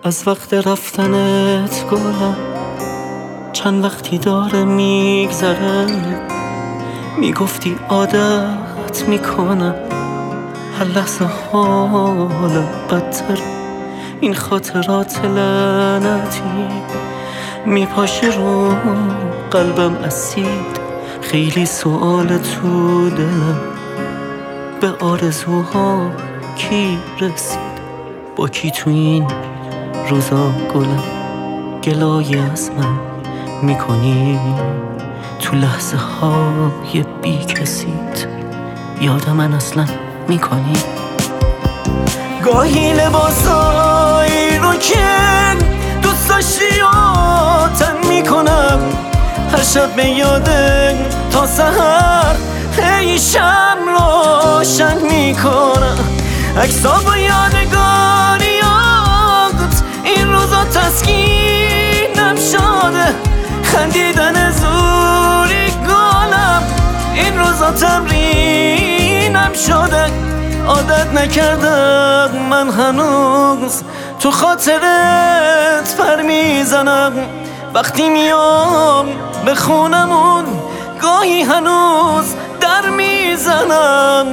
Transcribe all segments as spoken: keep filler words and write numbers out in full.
از وقت رفتنت گلم چند وقتی داره میگذره، میگفتی عادت میکنم هر لحظه حالم بدتر. این خاطرات لعنتی میپاشه رو قلبم اسید، خیلی سوال تو دلم به آرزوها کی رسید؟ با کی تو این روزا گلم گلای از من میکنی؟ تو لحظه های بی کسیت یاد من اصلا میکنی؟ گاهی لباسایی رو که دوست داشتی آتن میکنم، هر شب به یاده تا سحر هی شم روشن میکنم. عکسا با یادگاریات این روزا تسکینم شده، خندیدن زوری گلم این روزا تمرینم شده. عادت نکردم من هنوز تو خاطرت پر میزنم، وقتی میام به خونمون گاهی هنوز در میزنم.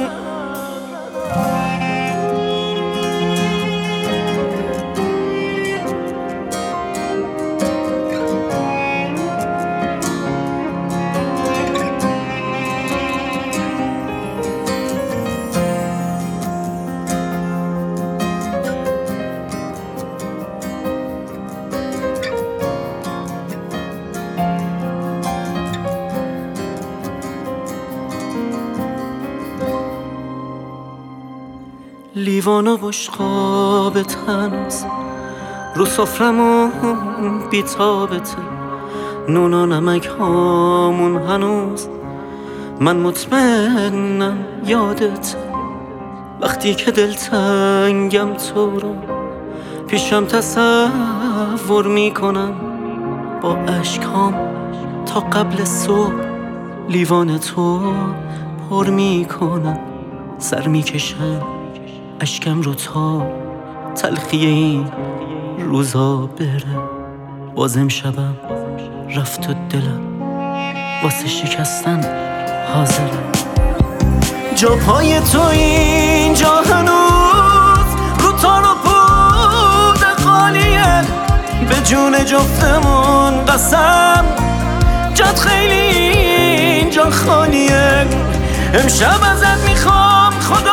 لیوان و بشقابت هنوز رو سفرمون بی‌تابته، نون و نمک هامون هنوز من مطمئنم یادت. وقتی که دلتنگم تو رو پیشم تصور میکنم، با اشکام تا قبل صبح لیوان تو پر میکنم. سر میکشم اشکم رو تا تلخی این روزا بره، بازم شبم رفت و دلم واسه شکستن حاضرم. جا پای تو اینجا هنوز رو تار و پود خالیه، به جون جفتمون قسم جات خیلی اینجا خالیه. امشب ازت میخوام خدا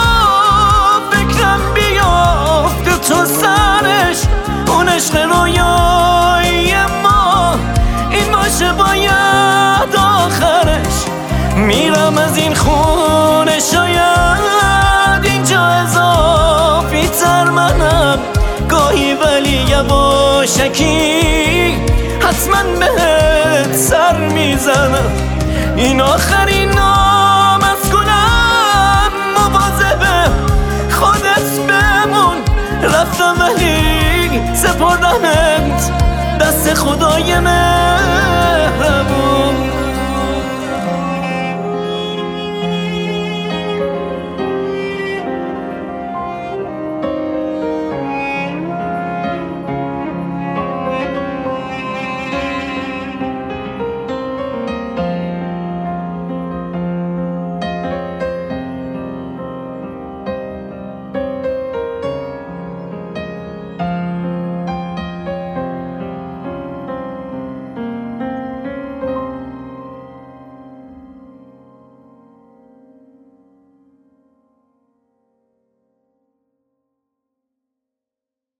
تو سرش اون عشق رویایی ما این باشه باید آخرش. میرم از این خونه شاید اینجا اضافی تر منم گاهی، ولی یواشکی حتما بهت سر میزنم. این آخرین نام از گلم، مواظب خودت بمون. رفتم ولی سپردمت دست خدای من.